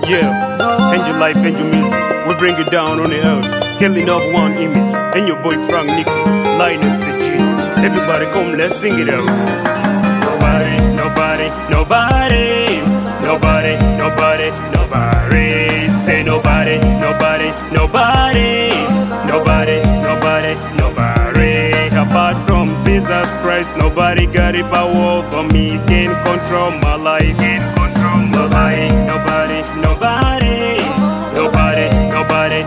Yeah, and your life and your music, we bring it down on the earth. Killing off one image, and your boy Frank Nicky, Linus the Genius. Everybody come, let's sing it out. Nobody, nobody, nobody, nobody, nobody, nobody. Say nobody, nobody, nobody, nobody, nobody, nobody. Apart from Jesus Christ, nobody got the power for me. Can't control my life, can't control my life. Nobody, nobody, nobody, nobody,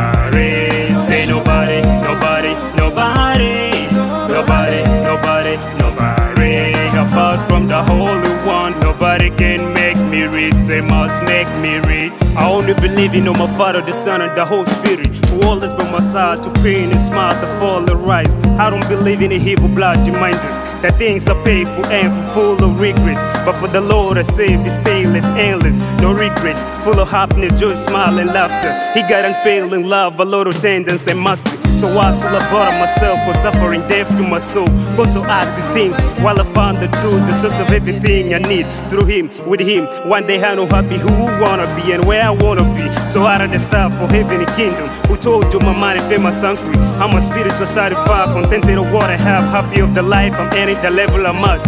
nobody. Say nobody, nobody, nobody, nobody, nobody, nobody. Apart from the Holy One, nobody can make me rich. They must make me rich. I only believe in my Father, the Son, and the Holy Spirit, who always by my side to pain and smile to fall and rise. I don't believe in the evil blood reminders that things are painful and full of regrets. But for the Lord I save is painless, endless, no regrets, full of happiness, joy, smile, and laughter. He got unfailing love, a lot of tenderness and mercy. So I still bother myself for suffering death to my soul. Also add the things while I found the truth, the source of everything I need. Through Him, with Him, one day I know happy who I wanna be and where I wanna be. So out of the stuff for heaven and kingdom, who told you my mind is famous hungry. I'm a spiritual satisfied, contented of what I have, happy of the life I'm in, the level I'm at.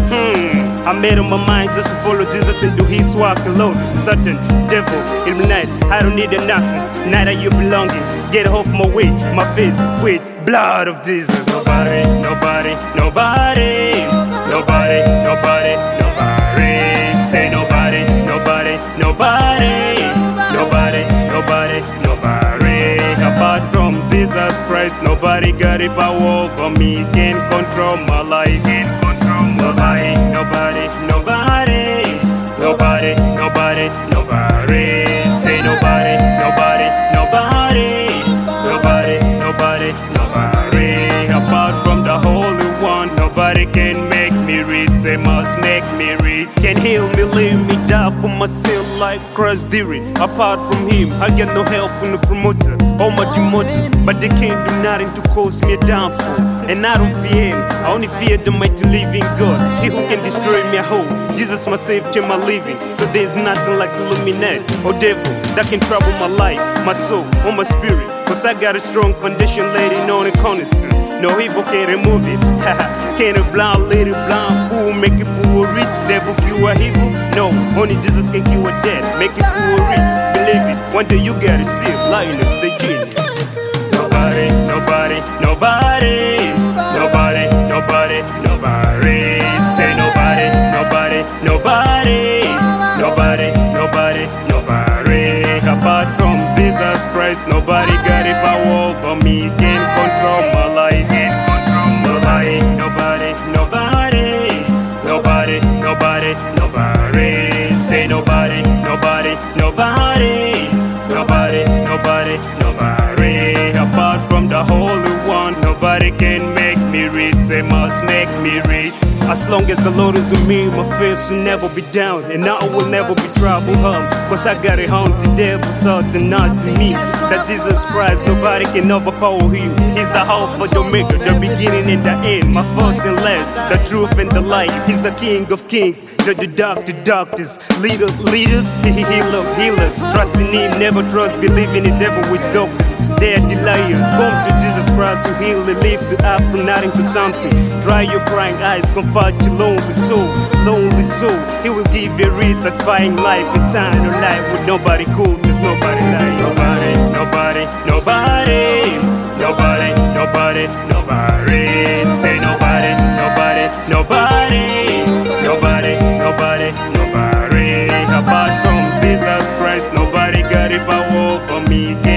I made up my mind just to follow Jesus and do His work alone. Satan, devil, illuminate, I don't need the nonsense, neither your belongings. Get off my way, my face, with blood of Jesus. Nobody, nobody, nobody, nobody, nobody, nobody. Say nobody, nobody, nobody, nobody, nobody, nobody. Apart from Jesus Christ, nobody got the power for me. Can't control my life, can't control my life. Nobody, nobody, nobody, nobody, nobody. Say nobody, nobody, nobody, nobody, nobody, nobody. Apart from the Holy One, nobody can make me rich. They must make me rich. Can heal me, lay me down for myself like Christ did. Apart from Him, I get no help from the promoter. All my demons, but they can't do nothing to cause me a downfall. And I don't fear Him, I only fear the mighty living God. He who can destroy me at home. Jesus my Savior, my living. So there's nothing like Illuminate or devil that can trouble my life, my soul, or my spirit. Cause I got a strong foundation laid in on a cornerstone. No evil can remove it. Can a blind lady blind fool make it poor rich? Devil cure evil? No, only Jesus can cure death, make it poor rich. Believe it, one day you gotta see it. Linus the Genius. Nobody, nobody, nobody, nobody, nobody, nobody. Say nobody, nobody, nobody, nobody, nobody, nobody. Apart from Jesus Christ, nobody got the power for me. Can't control my life, can't control my life. Nobody, nobody, nobody, nobody, nobody. Say nobody, nobody, nobody, nobody, nobody, nobody. Apart from the Holy One, nobody can make me rich. They must make me rich. As long as the Lord is with me, my face will never be down, and I will never be trouble harm. Cause I got a home to devil, something not to me. That Jesus Christ, nobody can overpower Him. He's the Alpha, the Omega, the beginning and the end, my first and last, the truth and the light. He's the King of Kings, the doctors, leaders, healers. Trust in Him, never trust, believing in the devil with darkness. They are the liars. Come to Jesus Christ who heal and live to act from nothing to something. Dry your crying eyes, comfort your lonely soul, lonely soul. He will give you a rich, satisfying life, eternal life with nobody cool, there's nobody like nobody, nobody, nobody, nobody, nobody, nobody. Say nobody, nobody, nobody, nobody, nobody, nobody. Apart from Jesus Christ, nobody got the power for me.